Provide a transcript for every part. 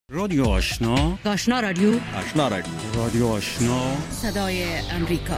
رادیو آشنا، آشنا رادیو، آشنا رادیو، رادیو آشنا، صدای امریکا.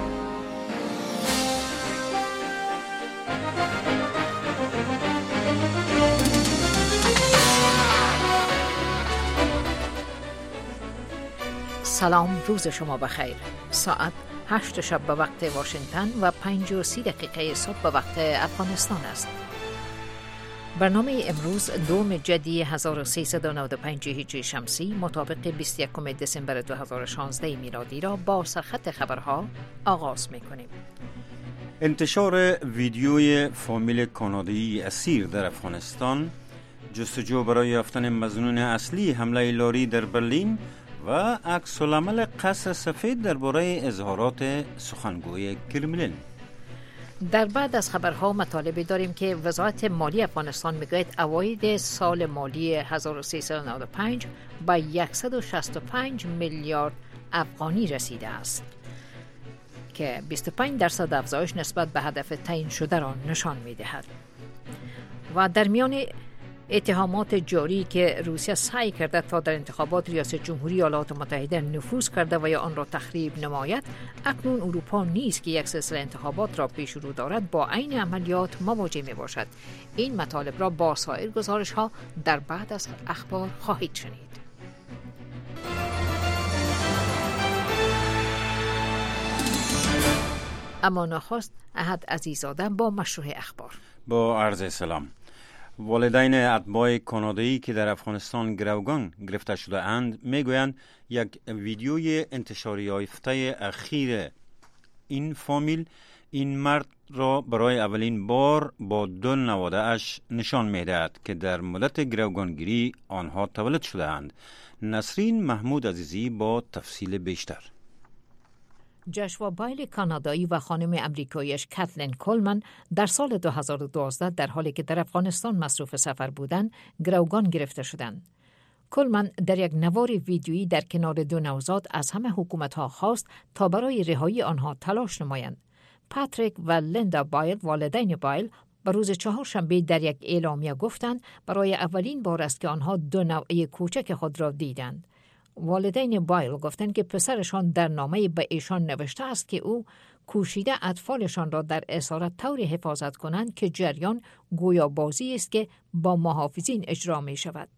سلام، روز شما بخیر. ساعت 8 شب به وقت واشنگتن و 5:30 صبح به وقت افغانستان است. برنامه امروز 2 جدی 1395 هجری شمسی مطابق 21 دسامبر 2016 میلادی را با سرخط خبرها آغاز می‌کنیم. انتشار ویدیوی فامیل کانادایی اسیر در افغانستان، جستجو برای یافتن مظنون اصلی حمله لاری در برلین و عکس العمل قصر سفید درباره اظهارات سخنگوی کرملین. در بعد از خبرها مطالبی داریم که وزارت مالی افغانستان میگوید عواید سال مالی 1395 به 165 میلیارد افغانی رسیده است که 25% افزایش نسبت به هدف تعیین شده را نشان میدهد. و در میان اتهامات جاری که روسیه سعی کرده تا در انتخابات ریاست جمهوری ایالات متحده نفوذ کرده و یا آن را تخریب نماید، اکنون اروپا نیز که یک سلسله انتخابات را پیش رو دارد با عین عملیات مواجه می باشد. این مطالب را با سایر گزارش ها در بعد از اخبار خواهید شنید. اما نخست احد عزیزاده با مشروع اخبار. با عرض سلام. والدین اتباع کانادایی که در افغانستان گروگان گرفته شده اند میگویند یک ویدیوی انتشاری یافته اخیر این فامیل این مرد را برای اولین بار با 2 نواده اش نشان میدهد که در مدت گروگانگیری آنها تولد شده اند. نسرین محمود عزیزی با تفصیل بیشتر. جاشوا بایل کانادایی و خانم امریکاییش کاتلین کولمن در سال 2012 در حالی که در افغانستان مصروف سفر بودند گروگان گرفته شدند. کولمن در یک نوار ویدیویی در کنار 2 نوزاد از همه حکومت‌ها خواست تا برای رهایی آنها تلاش نمایند. پاتریک و لیندا بایل، والدین بایل، به روز 4 شنبه در یک اعلامیه گفتند برای اولین بار است که آنها 2 نوعه کوچک خود را دیدند. والدین بایل گفتند که پسرشان در نامه‌ای به ایشان نوشته است که او کوشیده اطفالشان را در اسارت طوری حفاظت کنند که جریان گویا بازی است که با محافظین اجرا می شود.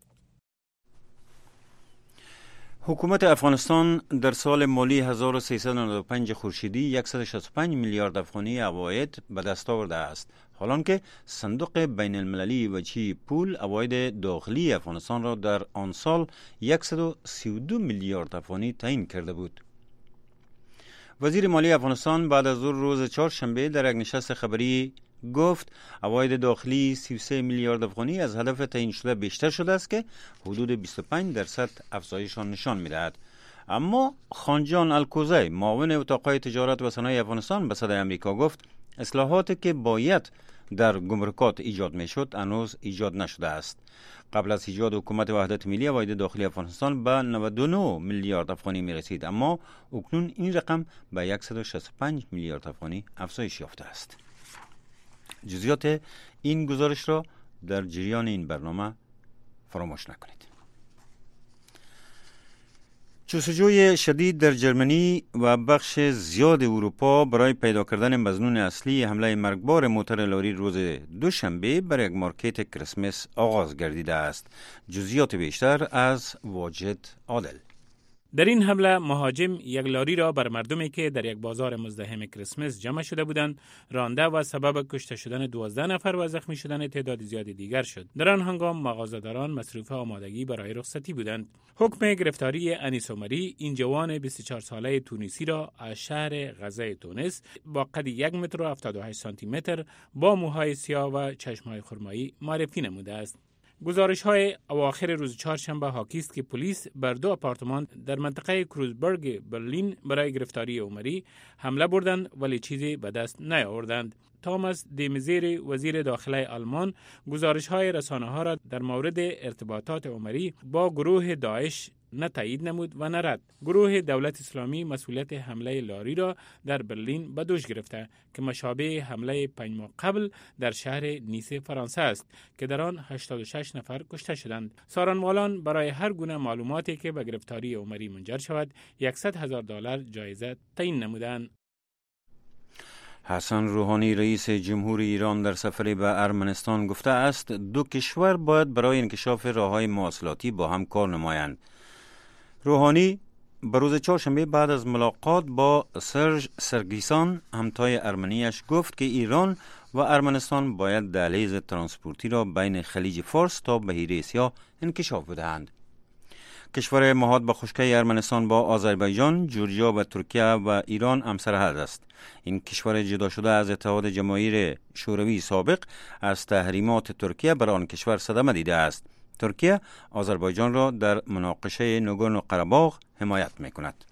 حکومت افغانستان در سال مالی 1395 خورشیدی 165 میلیارد افغانی عواید به دست آورده است، حالانکه صندوق بین المللی وجهی پول عواید داخلی افغانستان را در آن سال 132 میلیارد افغانی تعیین کرده بود. وزیر مالی افغانستان بعد از روز 4 شنبه در یک نشست خبری گفت عواید داخلی 33 میلیارد افغانی از هدف تعیین شده بیشتر شده است که حدود 25% افزایش را نشان می‌دهد. اما خانجان الکوزی، معاون اتاق‌های تجارت و صنایع افغانستان به صدای امریکا گفت اصلاحاتی که باید در گمرکات ایجاد میشد هنوز ایجاد نشده است. قبل از ایجاد حکومت وحدت ملی عواید داخلی افغانستان به 99 میلیارد افغانی می رسید، اما اکنون این رقم به 165 میلیارد افغانی افزایش یافته است. جزئیات این گزارش را در جریان این برنامه فراموش نکنید. جستجوی شدید در جرمنی و بخش زیاد اروپا برای پیدا کردن مظنون اصلی حمله مرگبار موتر لاری روز دوشنبه بر یک مارکت کریسمس آغاز گردیده است. جزئیات بیشتر از واجد عادل. در این حمله مهاجم یک لاری را بر مردمی که در یک بازار مزدحم کریسمس جمع شده بودند رانده و سبب کشته شدن 12 نفر و زخمی شدن تعداد زیادی دیگر شد. در آن هنگام مغازه‌داران مصروف آمادگی برای رخصتی بودند. حکم گرفتاری انیس عمری، این جوان 24 ساله تونسی را از شهر غزه تونس با قد 1 متر و 78 سانتی متر با موهای سیاه و چشم‌های خرمایی معرفی نموده است. گزارش‌های اواخر روز 4 شنبه حاکی است که پلیس بر 2 آپارتمان در منطقه کروزبرگ برلین برای گرفتاری عمری حمله بردند ولی چیزی به دست نیاوردند. تاماس دیمزیر، وزیر داخله آلمان، گزارش‌های رسانه‌ها را در مورد ارتباطات عمری با گروه داعش نه تایید نمود و نه رد. گروه دولت اسلامی مسئولیت حمله لاری را در برلین به دوش گرفته که مشابه حمله 5 ماه قبل در شهر نیس فرانسه است که در آن 86 نفر کشته شدند. سارنوالان برای هر گونه معلوماتی که به گرفتاری عمری منجر شود $100,000 جایزه تعیین نمودند. حسن روحانی رئیس جمهوری ایران در سفری به ارمنستان گفته است دو کشور باید برای انکشاف راه‌های مواصلاتی با هم کار نمایند. روحانی به روز چهارشنبه بعد از ملاقات با سرژ سرگیسان همتای ارمنیش گفت که ایران و ارمنستان باید دهلیز ترانسپورتی را بین خلیج فارس تا بحیره سیاه انکشاف بدهند. کشور مهاد به خشکی ارمنستان با آذربایجان، جورجیا و ترکیه و ایران همسرحد است. این کشور جدا شده از اتحاد جماهیر شوروی سابق از تحریمات ترکیه بر آن کشور صدمه دیده است. ترکیه آذربایجان را در مناقشه ناگورنو قره‌باغ حمایت می‌کند.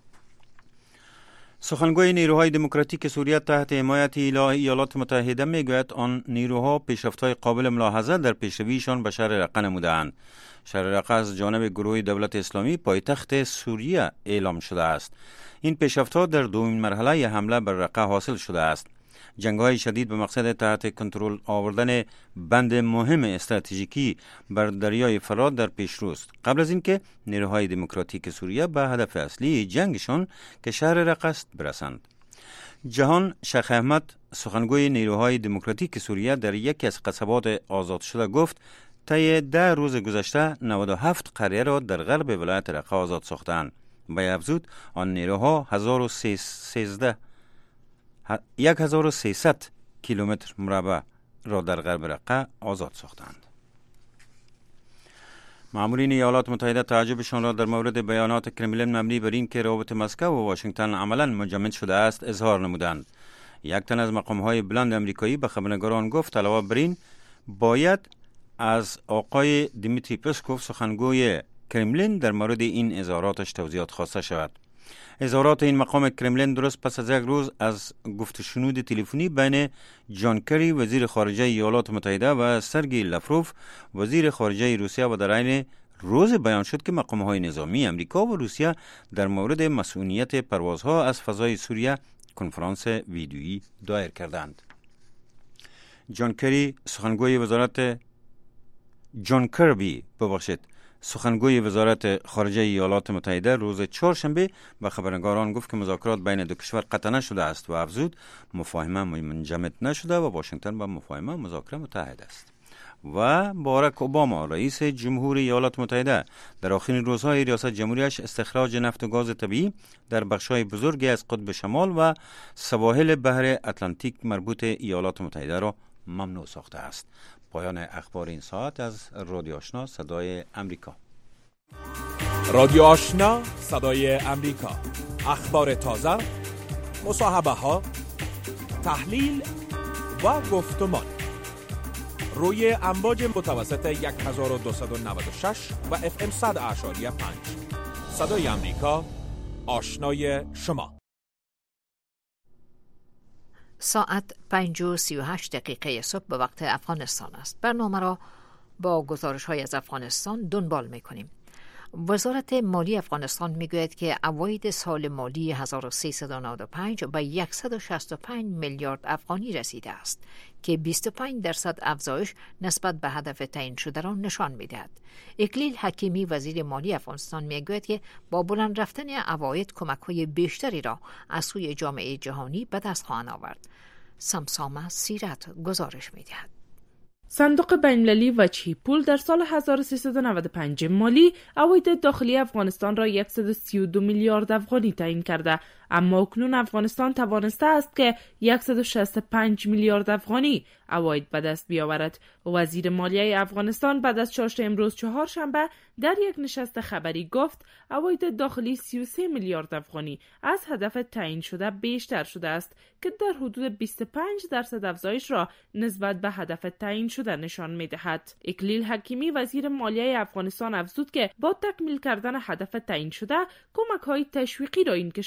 سخنگوی نیروهای دموکراتیک سوریه تحت حمایت ایالات متحده میگوید آن نیروها پیشرفت‌های قابل ملاحظه در پیشرویشان به شهر رقه نموده‌اند. شهر رقه از جانب گروه دولت اسلامی پایتخت سوریه اعلام شده است. این پیشرفت‌ها در دومین مرحله حمله بر رقه حاصل شده است. جنگ‌های شدید به مقصد تحت کنترل آوردن بند مهم استراتژیکی بر دریای فرات در پیشرو است. قبل از اینکه نیروهای دموکراتیک سوریه به هدف اصلی جنگشان که شهر رقه است برسند. جهان شیخ احمد سخنگوی نیروهای دموکراتیک سوریه در یکی از قصبات آزاد شده گفت طی 10 روز گذشته 97 قریه را در غرب ولایت رقه آزاد ساختند. به افزود آن نیروها 1300 کیلومتر مربع را در غرب رقه آزاد ساختند. مامورین ایالات متحده تعجبشان را در مورد بیانات کرملین مبنی بر این که روابط مسکو و واشنگتن عملاً مجمد شده است اظهار نمودند. یک تن از مقام‌های بلند امریکایی به خبرنگاران گفت علاوه بر این باید از آقای دیمیتری پسکوف سخنگوی کرملین در مورد این اظهاراتش توضیحات خواسته شود. اظهارات این مقام کرملین درست پس از یک روز از گفت شنود تلفنی بین جان کری وزیر خارجه ایالات متحده و سرگئی لاوروف وزیر خارجه روسیه و در عین روز بیان شد که مقام‌های نظامی امریکا و روسیه در مورد مسئولیت پروازها از فضای سوریه کنفرانس ویدیویی دایر کردند. جان کربی سخنگوی وزارت خارجه ایالات متحده روز چهارشنبه به خبرنگاران گفت که مذاکرات بین دو کشور قطع نشده است و افزود مفاهمه منجمد نشده و واشنگتن به مفاهمه مذاکره متحد است. و باراک اوباما رئیس جمهوری ایالات متحده در آخرین روزهای ریاست جمهوریش استخراج نفت و گاز طبیعی در بخش‌های بزرگی از قطب شمال و سواحل بحر اتلانتیک مربوط ایالات متحده را ممنوع ساخته است. پایان اخبار این ساعت از رادیو آشنا صدای امریکا. رادیو آشنا صدای امریکا، اخبار تازه، مصاحبه ها، تحلیل و گفتمان روی امواج متوسط 1296 و FM 100.5 صدای امریکا، آشنای شما. ساعت 5:38 صبح به وقت افغانستان است. برنامه را با گزارش‌های از افغانستان دنبال می‌کنیم. وزارت مالی افغانستان میگوید که عواید سال مالی 1395 به 165 میلیارد افغانی رسیده است که 25% افزایش نسبت به هدف تعیین شده را نشان می‌دهد. اکلیل حکیمی وزیر مالی افغانستان میگوید که با بلند رفتن عواید کمک‌های بیشتری را از سوی جامعه جهانی به دست خواهند آورد. سمسامه سیرت گزارش می‌دهد. صندوق بین‌المللی وجهی پول در سال 1395 مالی عواید داخلی افغانستان را 132 میلیارد افغانی تعیین کرده، اما اکنون افغانستان توانسته است که 165 میلیارد افغانی عواید به دست بیاورد. وزیر مالیه افغانستان بعد از چاشت امروز چهارشنبه در یک نشست خبری گفت عواید داخلی 33 میلیارد افغانی از هدف تعیین شده بیشتر شده است که در حدود 25% افزایش را نسبت به هدف تعیین شده نشان می‌دهد. اکلیل حکیمی وزیر مالیه افغانستان افزود که با تکمیل کردن هدف تعیین شده کمک‌های تشویقی را این کشور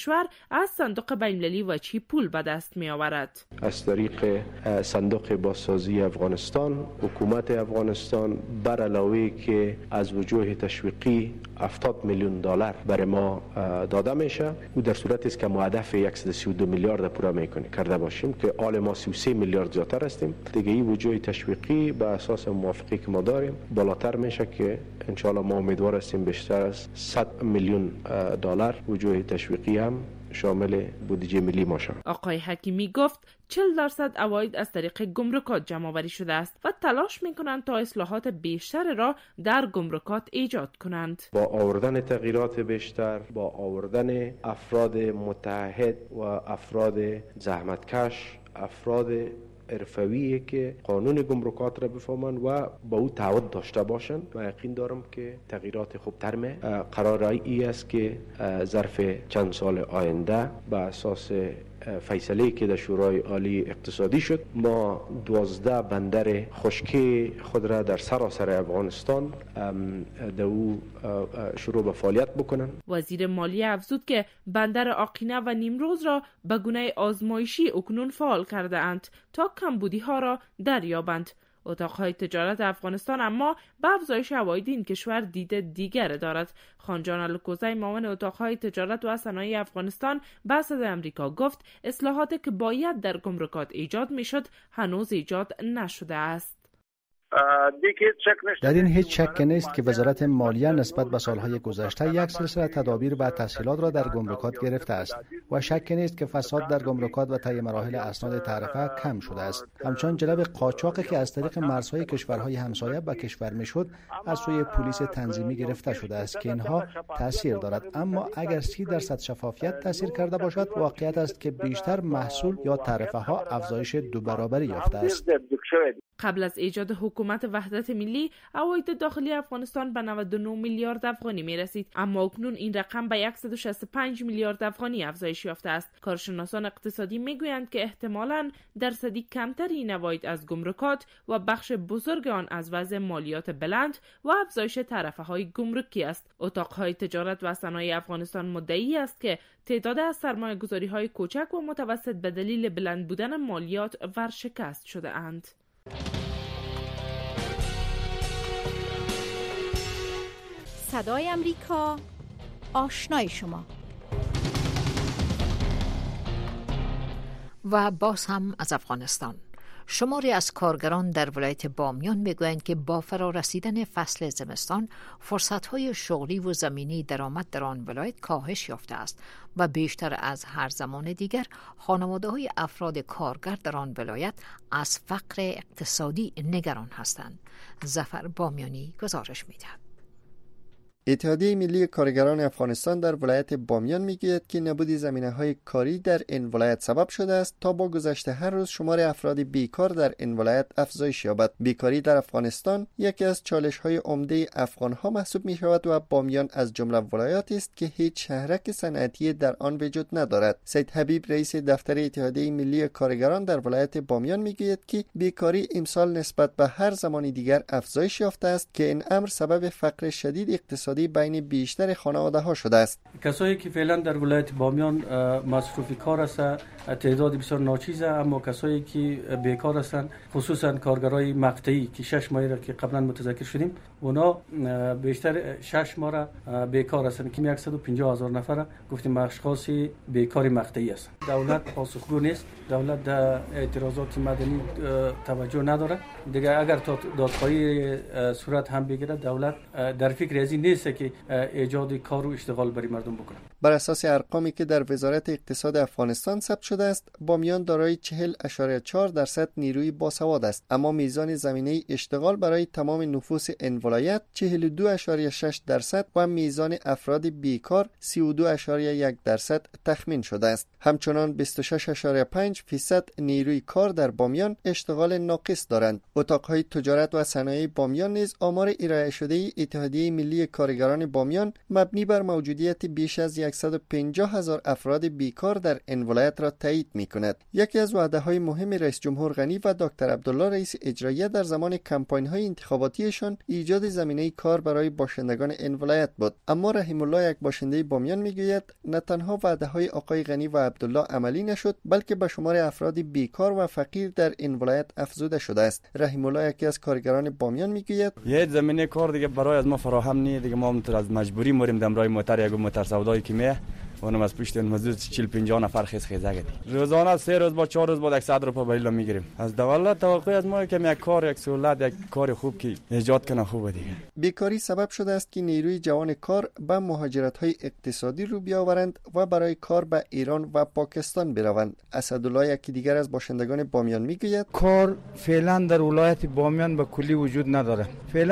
از صندوق بین‌المللی وجهی پول به دست می آورد. از طریق صندوق بازسازی افغانستان، حکومت افغانستان بر علاوه که از وجوه تشویقی 70 میلیون دلار برای ما داده میشه، او در صورتی است که ما هدف 132 میلیارد پورا میکنه کرده باشیم که آل ما 33 میلیارد زیادتر هستیم. دیگه این وجوه تشویقی به اساس موافقتی که ما داریم بالاتر میشه که ان شاء الله ما امیدوار هستیم بیشتر از 100 میلیون دلار وجوه تشویقی هم شامل بودجه ملی ما شود. آقای حکیمی گفت 40% عواید از طریق گمرکات جمع آوری شده است و تلاش میکنند تا اصلاحات بیشتر را در گمرکات ایجاد کنند. با آوردن تغییرات بیشتر، با آوردن افراد متعهد و افراد زحمتکش، افراد حرفه‌ای که قانون گمرکات را بفهمند و با او تعهد داشته باشند و یقین دارم که تغییرات خوبتر می قرار ای است که ظرف چند سال آینده به اساس فیصله که در شورای عالی اقتصادی شد ما 12 بندر خشکی خود را در سراسر افغانستان در او شروع به فعالیت بکنن. وزیر مالیه افزود که بندر آقینه و نیمروز را به گونه آزمایشی اکنون فعال کرده اند تا کمبودی ها را دریابند. اتاقهای تجارت افغانستان اما به افزایش عواید این کشور دید دیگر دارد. خانجان الکوزی معاون اتاقهای تجارت و صنایع افغانستان به صدای آمریکا گفت اصلاحاتی که باید در گمرکات ایجاد میشد هنوز ایجاد نشده است. در این هیچ شک نیست که وزارت مالیه نسبت به سالهای گذشته یک سلسله تدابیر و تسهیلات را در گمرکات گرفته است و شک نیست که فساد در گمرکات و طی مراحل اسناد تعرفه کم شده است. همچنین جلب قاچاقی که از طریق مرزهای کشورهای همسایه به کشور میشد از سوی پلیس تنظیمی گرفته شده است که اینها تاثیر دارد، اما اگر 30% شفافیت تاثیر کرده باشد واقعیت است که بیشتر محصول یا تعرفه ها افزایش 2 برابری یافته است. قبل از ایجاد حکومت وحدت ملی عواید داخلی افغانستان به 99 میلیارد افغانی می رسید، اما اکنون این رقم به 165 میلیارد افغانی افزایش یافته است. کارشناسان اقتصادی می گویند که احتمالاً درصدی کمتری این عواید از گمرکات و بخش بزرگ آن از وضع مالیات بلند و افزایش تعرفه های گمرکی است. اتاقهای تجارت و صنایع افغانستان مدعی است که تعداد از سرمایه‌گذاری های کوچک و متوسط به دلیل بلند بودن مالیات ورشکست شده اند. صدای امریکا، آشنای شما. و باز هم از افغانستان. شماری از کارگران در ولایت بامیان میگویند که با فرارسیدن فصل زمستان فرصت‌های شغلی و زمینی درآمد در آن ولایت کاهش یافته است و بیشتر از هر زمان دیگر خانواده‌های افراد کارگر در آن ولایت از فقر اقتصادی نگران هستند. ظفر بامیانی گزارش می‌دهد. اتحادیه ملی کارگران افغانستان در ولایت بامیان میگوید که نبود زمینه‌های کاری در این ولایت سبب شده است تا با گذشت هر روز شمار افراد بیکار در این ولایت افزایش یابد. بیکاری در افغانستان یکی از چالش‌های عمده افغان‌ها محسوب می‌شود و بامیان از جمله ولایاتی است که هیچ شهرک صنعتی در آن وجود ندارد. سید حبیب رئیس دفتر اتحادیه ملی کارگران در ولایت بامیان میگوید که بیکاری امسال نسبت به هر زمان دیگر افزایش یافته است که این امر سبب فقر شدید اقتصادی بین بیشتر خانواده ها شده است. کسایی که فعلا در ولایت بامیان مصروف کار هستند تعداد بسیار ناچیزه، اما کسایی که بیکار هستند خصوصا کارگرای مقطعی که 6 ماه را که قبلا متذکر شدیم اونا بیشتر 6 ماه را بیکار هستند که 150,000 نفر گفتیم اشخاص بیکار مقطعی هستند. دولت پاسخگو نیست، دولت در اعتراضات مدنی توجه نداره. دیگه اگر دادخواهی صورت هم بگیره دولت در فکر از این نیست که ایجاد کار و اشتغال برای مردم بکنه. بر اساس ارقامی که در وزارت اقتصاد افغانستان ثبت شده است، بامیان دارای 40.4% نیروی باسواد است، اما میزان زمینه اشتغال برای تمام نفوس این ولایت 42.6% و میزان افراد بیکار 32.1% تخمین شده است. همچنان 26.5% نیروی کار در بامیان اشتغال ناقص دارند. اتاقهای تجارت و صنایع بامیان نیز آمار ارائه شده اتحادیه ملی کارگران کارگران بامیان مبنی بر موجودیت بیش از 150,000 افراد بیکار در این ولایت را تایید می‌کند. یکی از وعده‌های مهم رئیس جمهور غنی و دکتر عبدالله رئیس اجرایی در زمان کمپاین‌های انتخاباتیشان ایجاد زمینه کار برای باشندگان این ولایت بود. اما رحیم الله، یک باشنده بامیان، میگوید نه تنها وعده‌های آقای غنی و عبدالله عملی نشد، بلکه به شمار افراد بیکار و فقیر در این ولایت افزوده شده است. رحیم الله، یکی از کارگران بامیان، میگوید یه زمینه کار دیگه برای از ما فراهم نیست دیگه، ما از مجبوری موریم دمرای موتر یک موتر سودایی که میه اونم از پشت مزدور 40-50 نفر خیزه گردی روزانه 3 روز با 4 روز با 100 روپیه بریلا میگیریم. از دولت توقع از ما که یک کار، یک سهولت، یک کار خوب که ایجاد کنه خوبه دیگه. بیکاری سبب شده است که نیروی جوان کار به مهاجرت‌های اقتصادی رو بیاورند و برای کار به ایران و پاکستان بروند. اسدالله، یکی دیگر از باشندگان بامیان، میگوید کار فعلا در ولایت بامیان به کلی وجود نداره.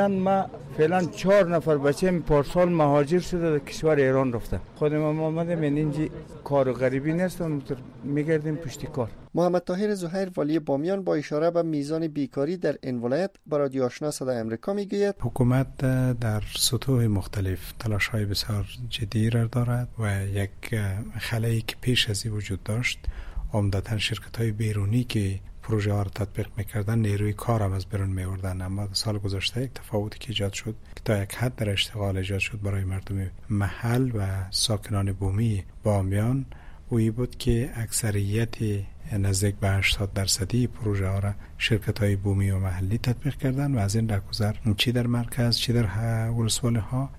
فعلا 4 نفر بچه‌م پارسال مهاجر شده در کشور ایران رفته. خودم آمدم اینجا کار غریبی نیست، میگردیم پشت کار. محمد طاهر زهیر، والی بامیان، با اشاره به میزان بیکاری در این ولایت به رادیو آشنا صدای آمریکا میگوید حکومت در سطوح مختلف تلاش‌های بسیار جدی را دارد و یک خلایی که پیش از این وجود داشت، عمدتاً شرکت‌های بیرونی که پروژه ها را تطبیق میکردن نیروی کار هم از بیرون میوردن. اما سال گذشته یک تفاوتی که ایجاد شد که تا یک حد در اشتغال ایجاد شد برای مردم محل و ساکنان بومی بامیان، اویی بود که اکثریت نزدیک به 80% پروژه ها را شرکت های بومی و محلی تطبیق کردن و از این رهگذر چی در مرکز چی در ولسوالی ها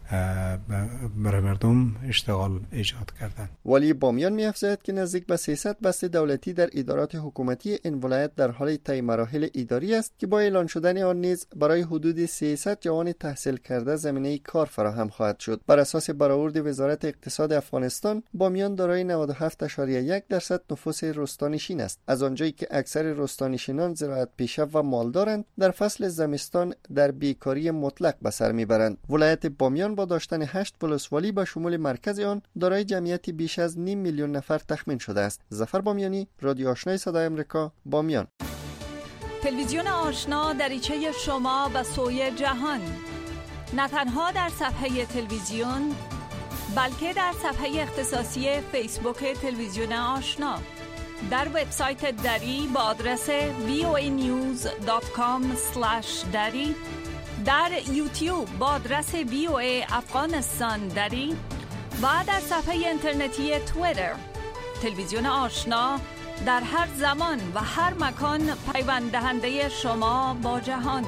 برای مردم اشتغال ایجاد کردن. والی بامیان می‌افزاید که نزدیک به 300 بسته دولتی در ادارات حکومتی این ولایت در حال طی مراحل اداری است که با اعلان شدن آن نیز برای حدود 300 جوان تحصیل کرده زمینه کار فراهم خواهد شد. بر اساس برآورد وزارت اقتصاد افغانستان، بامیان دارای 97.1% نفوس روستانشین است. از آنجایی که اکثر روستانشینان زراعت پیشه و مالدارند، در فصل زمستان در بیکاری مطلق به سر میبرند. ولایت بامیان با داشتن 8 ولسوالی به شمول مرکز آن دارای جمعیتی بیش از 500,000 نفر تخمین شده است. ظفر بامیانی، رادیو آشنای صدای آمریکا، بامیان. تلویزیون آشنا دریچه شما به سوی جهان، نه تنها در صفحه تلویزیون بلکه در صفحه اختصاصی فیسبوک تلویزیون آشنا، در وبسایت دری با آدرس voanews.com/dari، در یوتیوب با آدرس VOA افغانستان دری و در صفحه اینترنتی توییتر. تلویزیون آشنا در هر زمان و هر مکان پیوند دهنده شما با جهان.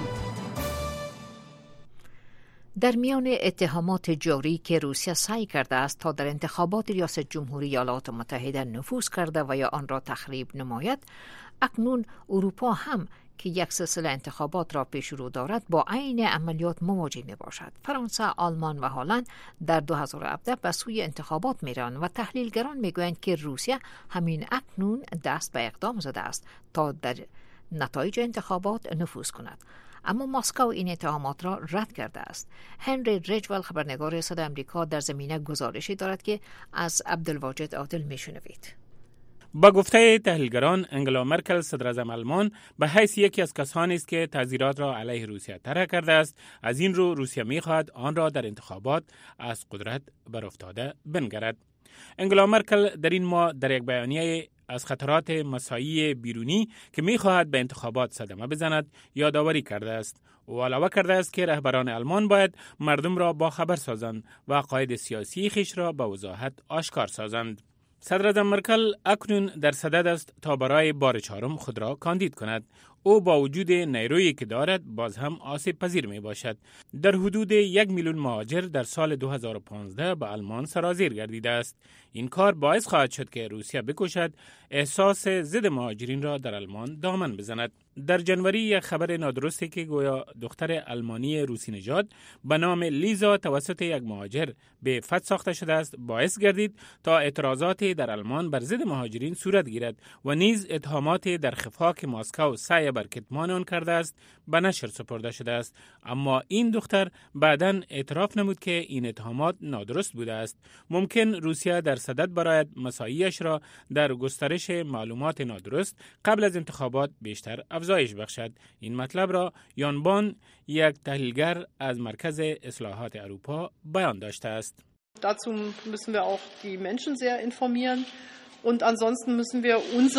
در میان اتهامات جاری که روسیه سعی کرده است تا در انتخابات ریاست جمهوری ایالات متحده نفوذ کرده و یا آن را تخریب نماید، اکنون اروپا هم که یک سلسله انتخابات را پیش رو دارد با عین عملیات مواجه می باشد. فرانسه، آلمان و هلند در 2017 به سوی انتخابات می روند و تحلیلگران می گویند که روسیه همین اکنون دست به اقدام زده است تا در نتایج انتخابات نفوذ کند. اما مسکو این اتهامات را رد کرده است. هنری ریجول، خبرنگار صدای آمریکا، در زمینه گزارشی دارد که از عبدالواجد عادل میشنوید. با گفته تحلیلگران، انگلا مرکل صدراعظم آلمان به حیث یکی از کسانی است که تعزیرات را علیه روسیه طرح کرده است. از این رو روسیه می‌خواهد آن را در انتخابات از قدرت برافتاده بنگرد. انگلا مرکل در این ماه در یک بیانیه از خطرات مساعی بیرونی که می‌خواهد به انتخابات صدمه بزند یادآوری کرده است. او علاوه کرده است که رهبران آلمان باید مردم را با خبر سازند و عقاید سیاسی خویش را به وضاحت آشکار سازند. صدراعظم مرکل اکنون در صدد است تا برای بار 4 خود را کاندید کند. او با وجود نیرویی که دارد باز هم آسیب پذیر می باشد. در حدود 1 میلیون مهاجر در سال 2015 به آلمان سرازیر گردیده است. این کار باعث خواهد شد که روسیه بکوشد احساس ضد مهاجرین را در آلمان دامن بزند. در جنوری یک خبر نادرستی که گویا دختر آلمانی روسی نژاد به نام لیزا توسط یک مهاجر به فد ساخته شده است باعث گردید تا اعتراضات در آلمان بر ضد مهاجرین صورت گیرد و نیز اتهامات در خفاک مسکو سعی حمله بر کتمان آن کرده است به نشر سپرده شده است، اما این دختر بعداً اعتراف نمود که این اتهامات نادرست بوده است. ممکن روسیه در صدد برای مساعیش را در گسترش معلومات نادرست قبل از انتخابات بیشتر افزایش بخشد. این مطلب را یانبان، یک تحلیلگر از مرکز اصلاحات اروپا، بیان داشته است. Dazu müssen wir auch die Menschen sehr informieren und ansonsten müssen wir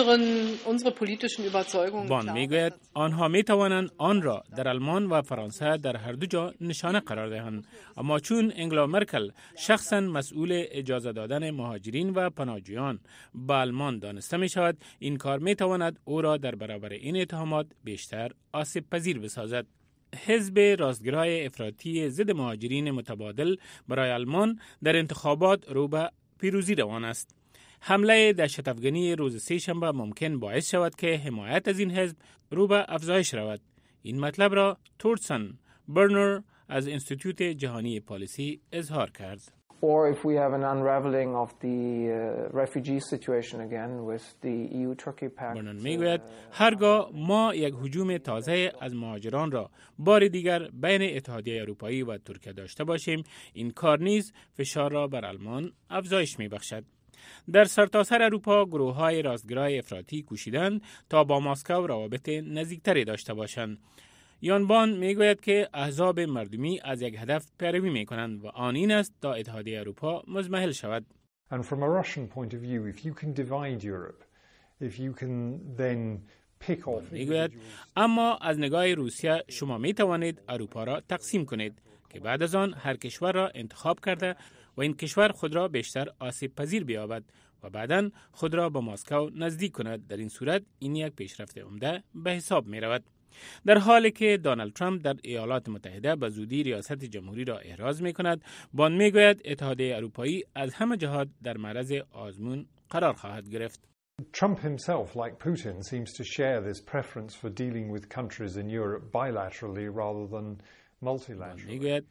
unsere politischen Überzeugungen بان میگوید آنها می توانند آن را در آلمان و فرانسه در هر دو جا نشانه قرار دهند، اما چون انگلا مرکل شخصا مسئول اجازه دادن مهاجرین و پناهجویان به آلمان دانسته می شود، این کار می تواند او را در برابر این اتهامات بیشتر آسیب پذیر بسازد. حزب راستگرای افراطی ضد مهاجرین متبادل برای آلمان در انتخابات رو به پیروزی روان است. حمله دهشت افغانی روز سه شنبه ممکن باعث شود که حمایت از این حزب رو به افزایش رود. این مطلب را تورسن برنر از انستیتوت جهانی پالیسی اظهار کرد. Or if we have an unraveling of the refugee situation again with the EU-Turkey pact. برنر میگوید هرگاه ما یک هجوم تازه از مهاجران را بار دیگر بین اتحادیه اروپایی و ترکیه داشته باشیم، این کار نیز فشار را بر آلمان افزایش می‌بخشد. در سرتاسر اروپا گروه‌های راستگرای افراطی کوشیدند تا با مسکو روابط نزدیکتری داشته باشند. یانبان میگوید که احزاب مردمی از یک هدف پیروی میکنند و آن این است تا اتحادیه اروپا مزمحل شود. And from a Russian point of view, if you can divide Europe, if you can then pick off. میگوید اما از نگاه روسیه شما می توانید اروپا را تقسیم کنید که بعد از آن هر کشور را انتخاب کرده و این کشور خود را بیشتر آسیب پذیر بیابد و بعداً خود را با مسکو نزدیک کند. در این صورت این یک پیشرفت عمده به حساب می رود. در حالی که دونالد ترامپ در ایالات متحده به زودی ریاست جمهوری را احراز می کند، بان می گوید اتحادیه اروپایی از همه جهات در معرض آزمون قرار خواهد گرفت. Trump himself, like Putin, seems to share this preference for dealing with countries in Europe bilaterally rather than multilaterally.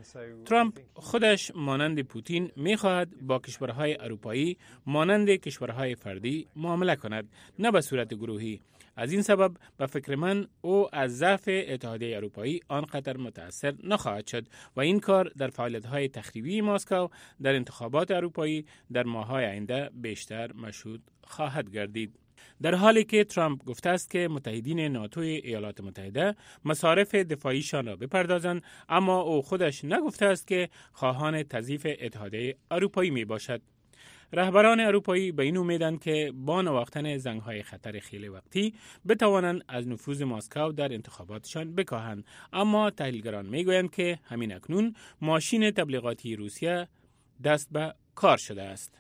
ترامپ خودش مانند پوتین می‌خواهد با کشورهای اروپایی مانند کشورهای فردی معامله کند، نه به صورت گروهی. از این سبب به فکر من او از ضعف اتحادیه اروپایی آنقدر متأثر نخواهد شد و این کار در فعالیت‌های تخریبی مسکو در انتخابات اروپایی در ماه‌های آینده بیشتر مشهود خواهد گردید. در حالی که ترامپ گفته است که متحدین ناتوی ایالات متحده مصارف دفاعیشان را بپردازند، اما او خودش نگفته است که خواهان تضعیف اتحادیه اروپایی می باشد. رهبران اروپایی به این امیدند که با نواختن زنگ‌های خطر خیلی وقتی بتوانند از نفوذ مسکو در انتخاباتشان بکاهند، اما تحلیلگران میگویند که همین اکنون ماشین تبلیغاتی روسیه دست به کار شده است.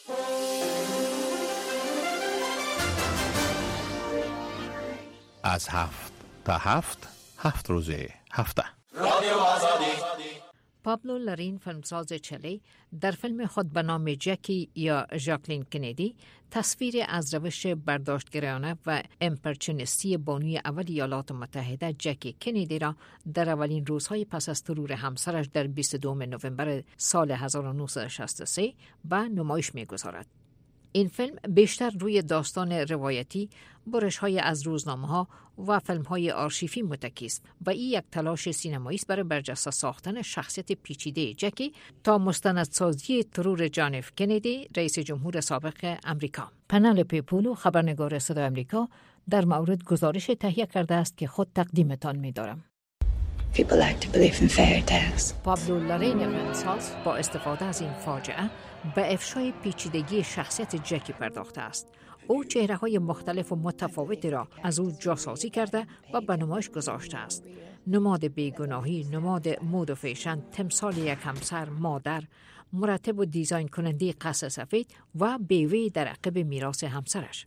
از 7 تا 7 روز هفته. رادیو آزادی. پابلو لارین فیلمساز چلی در فیلم خود به نام جکی یا ژاکلین کندی تصویر از روش برداشتگرایانه و امپرچونیستی بانوی اول ایالات متحده جکی کندی را در اولین روزهای پس از ترور همسرش در 22 نوامبر سال 1963 به نمایش می‌گذارد. این فیلم بیشتر روی داستان روایتی، برش‌های از روزنامه‌ها و فیلم‌های آرشیفی متکی است و این یک تلاش سینمایی است برای برجسته ساختن شخصیت پیچیده جکی تا مستندسازی ترور جان اف کندی، رئیس جمهور سابق امریکا. پنلوپی پولو، خبرنگار صدای امریکا، در مورد گزارش تهیه کرده است که خود تقدیمتان می‌دارم. People like to believe in fairy tales. پابلو لارین فیلمساز با استفاده از این فاجعه به افشای پیچیدگی شخصیت جکی پرداخته است. او چهره‌های مختلف و متفاوتی را از او جاسازی کرده و به نمایش گذاشته است. نماد بیگناهی، نماد مود و فیشن، تمثال یک همسر، مادر، مرتب و دیزاین کننده قص سفید و بیوی در عقب میراث همسرش.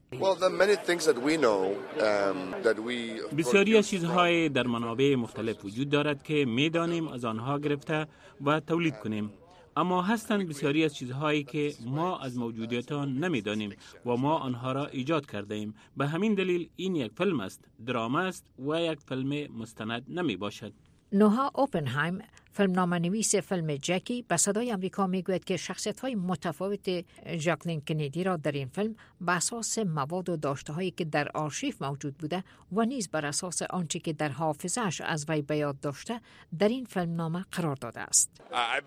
بسیاری از چیزهای در منابع مختلف وجود دارد که می‌دانیم از آنها گرفته و تولید کنیم، اما هستند بسیاری از چیزهایی که ما از موجودیت آن نمی‌دانیم و ما آنها را ایجاد کرده ایم. به همین دلیل این یک فیلم است، دراما است و یک فیلم مستند نمی باشد. نوها اوپنهایم فیلمنامه‌نویس فیلم جکی به صدای آمریکا میگوید که شخصیت‌های متفاوت ژاکلین کندی را در این فیلم بر اساس مواد و داشته‌هایی که در آرشیو موجود بوده و نیز بر اساس آنچه که در حافظه‌اش از وی به یاد داشته در این فیلمنامه قرار داده است.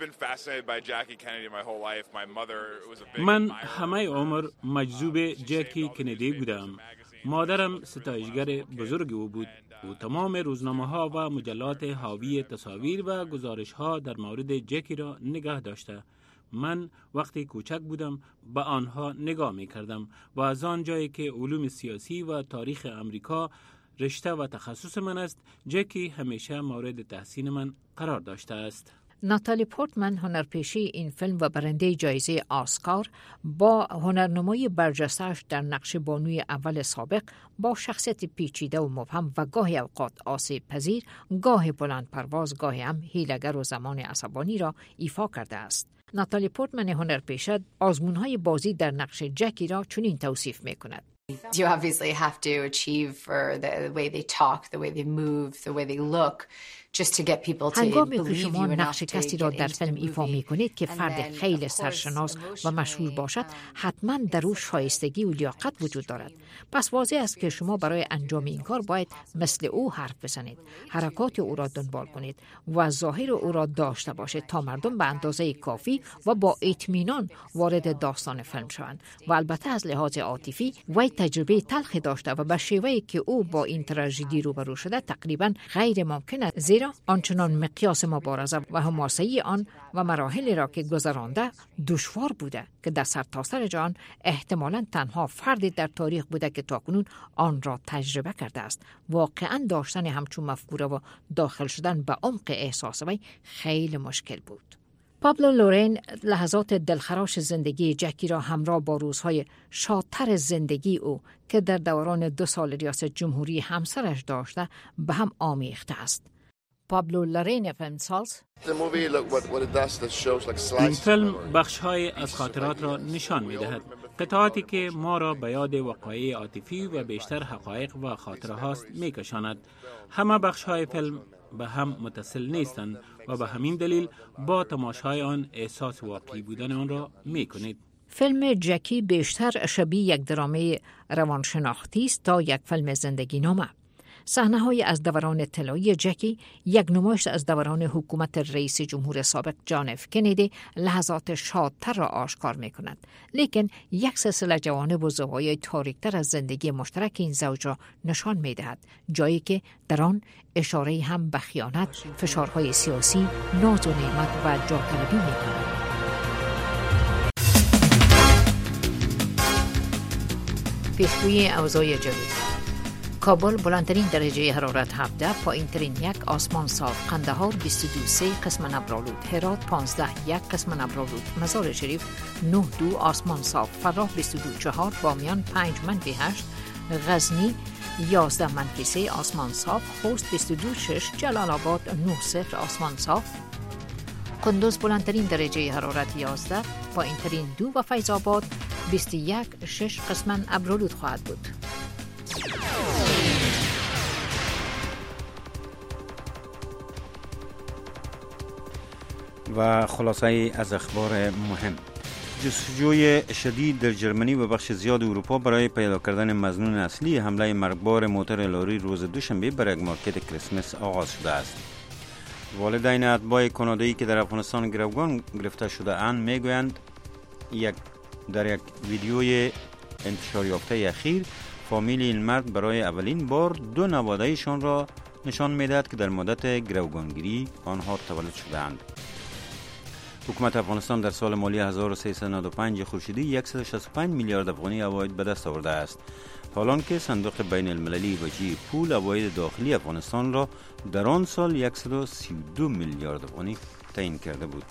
من همه عمر مجذوب جکی کندی بودم. مادرم ستایشگر بزرگ او بود. او تمام روزنامه‌ها و مجلات حاوی تصاویر و گزارش‌ها در مورد جکی را نگاه داشته. من وقتی کوچک بودم به آنها نگاه می‌کردم و از آن جایی که علوم سیاسی و تاریخ امریکا رشته و تخصص من است، جکی همیشه مورد تحسین من قرار داشته است. ناتالی پورتمن هنرپیشه این فیلم و برنده جایزه آسکار با هنرنمای برجسته‌اش در نقش بانوی اول سابق با شخصیت پیچیده و مبهم و گاهی اوقات آسیب پذیر، گاه بلند پرواز، گاهی هم حیله‌گر و زمان عصبانی را ایفا کرده است. ناتالی پورتمن هنرپیشه آزمون‌های بازی در نقش جکی را چنین توصیف می‌کند. You obviously have to achieve for the way they talk, the way they move, the way they look. هنگامی که شما نقش کسی را در فیلم ایفا می کنید که فرد خیلی سرشناس و مشهور باشد، حتما در او شایستگی و لیاقت وجود دارد. پس واضح است که شما برای انجام این کار باید مثل او حرف بزنید، حرکات او را دنبال کنید و ظاهر او را داشته باشید تا مردم به اندازه کافی و با اطمینان وارد داستان فیلم شوند. و البته از لحاظ عاطفی وی تجربه تلخی داشته و به شیوهی که او با این تراژدی روبرو شده تقریبا غیر ممکن است، زیرا آنچنان مقیاس مبارزه و حماسه‌ای آن و مراحلی را که گذرانده دشوار بوده که در سرتاسر جهان احتمالاً تنها فردی در تاریخ بوده که تاکنون آن را تجربه کرده است. واقعاً داشتن همچون مفکوره و داخل شدن به عمق احساس وی خیلی مشکل بود. پابلو لورین لحظات دلخراش زندگی جکی را همراه با روزهای شادتر زندگی او که در دوران 2 سال ریاست جمهوری همسرش داشته به هم آمیخته است. پابلو لورین فیلمساز این فیلم بخش‌های از خاطرات را نشان می‌دهد، قطعاتی که ما را به یاد وقایع عاطفی و بیشتر حقایق و خاطره هاست می‌کشاند. همه بخش‌های فیلم به هم متصل نیستند و به همین دلیل با تماشای آن احساس واقعی بودن آن را می‌کنید. فیلم جکی بیشتر شبیه یک درامه روانشناختی است تا یک فیلم زندگی نامه. صحنه‌های از دوران طلایی جکی، یک نمایش از دوران حکومت رئیس جمهور سابق جان اف کندی لحظات شادتر را آشکار می‌کند، لیکن یک سلسله جوانب و زوایای تاریک‌تر از زندگی مشترک این زوج را نشان می‌دهد، جایی که در آن اشاره هم به خیانت، فشارهای سیاسی، ناز و نعمت و جاطلبی می‌کند. پیشگویی اوضاع جوی کابل بلندترین درجه حرارت 17، پایین‌ترین 1 آسمان صاف، قندهار 22 قسم ابرآلود، هرات 15 1 قسم ابرآلود، مزار شریف 9 آسمان صاف، فراه 22 4، بامیان 5 -8، غزنی 11 -3 آسمان صاف، خوست 22 6، جلال آباد 9 آسمان صاف، کندوز بلندترین درجه حرارت 11، پایین‌ترین 2 و فیض آباد 21 6 قسم ابرآلود خواهد بود. و خلاصه از اخبار مهم: جستجوی شدید در ژرمنی و بخش زیاد اروپا برای پیدا کردن مظنون اصلی حمله مرگبار موتور لاری روز دوشنبه بر یک مارکت کریسمس آغاز شده است. والدین اتباع کانادایی که در افغانستان گروگان گرفته شده اند میگویند در یک ویدیوی انتشار یافته اخیر فامیل این مرد برای اولین بار 2 نواده‌ایشان را نشان می‌دهد که در مدت گروگانگیری آنها تولد شده‌اند. حکومت افغانستان در سال مالی 1395 خورشیدی 165 میلیارد افغانی عواید به دست آورده است، حالانکه صندوق بین المللی وجهی پول عواید داخلی افغانستان را در آن سال 132 میلیارد افغانی تعیین کرده بود.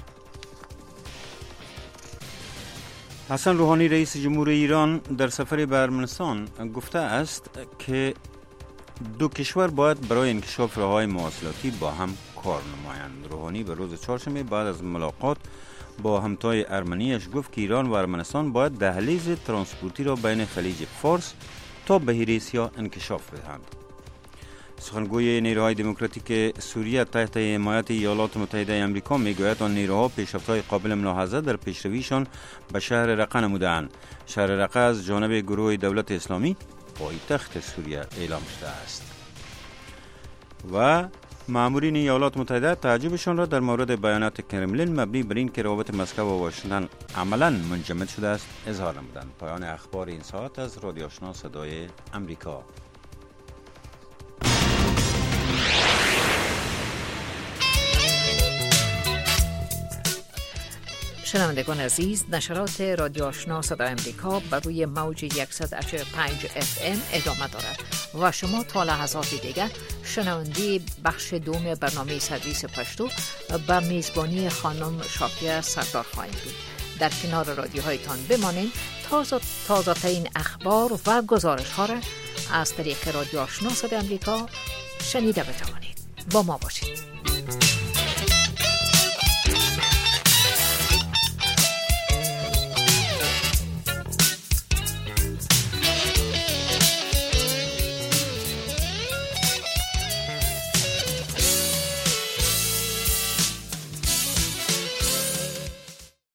حسن روحانی رئیس جمهور ایران در سفر به ارمنستان گفته است که 2 کشور باید برای انکشاف راه‌های مواصلاتی با هم کار نمایند. روحانی به روز چهارشنبه بعد از ملاقات با همتای ارمنیش گفت که ایران و ارمنستان باید دهلیز ترانسپورتی را بین خلیج فارس تا بحیره سیاه انکشاف بدهند. سخنگوی نیروهای دموکراتیک سوریه تحت حمایت ایالات متحده آمریکا میگوید آن نیروها پیشرفت‌های قابل ملاحظه در پیشرویشان به شهر رقه نموده‌اند. شهر رقه از جانب گروه دولت اسلامی پایتخت سوریه اعلام شده است. و مامورین ایالات متحده تعجبشان را در مورد بیانات کرملین مبنی بر این که روابط مسکو و واشنگتن عملاً منجمد شده است اظهار نمودند. پایان اخبار این ساعت از رادیو آشنا صدای آمریکا. شنوندگان عزیز، نشرات رادیو آشنا صدای آمریکا بر روی موج 185 FM ادامه دارد و شما تا لحظات دیگر شنونده بخش دوم برنامه سرویس پشتو با میزبانی خانم شافیه سردار خواهید بود. در کنار رادیوهایتان بمانید تازه ترین اخبار و گزارش ها را از طریق رادیو آشنا صدای آمریکا شنیده بتوانید. با ما باشید.